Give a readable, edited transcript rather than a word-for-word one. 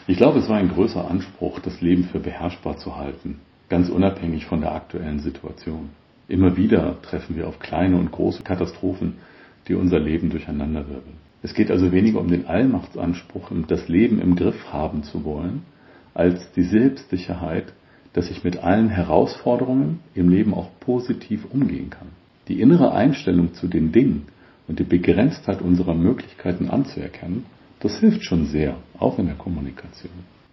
Ich glaube, es war ein größer Anspruch, das Leben für beherrschbar zu halten, ganz unabhängig von der aktuellen Situation. Immer wieder treffen wir auf kleine und große Katastrophen, die unser Leben durcheinanderwirbeln. Es geht also weniger um den Allmachtsanspruch, das Leben im Griff haben zu wollen, als die Selbstsicherheit, dass ich mit allen Herausforderungen im Leben auch positiv umgehen kann. Die innere Einstellung zu den Dingen und die Begrenztheit unserer Möglichkeiten anzuerkennen, das hilft schon sehr, auch in der Kommunikation.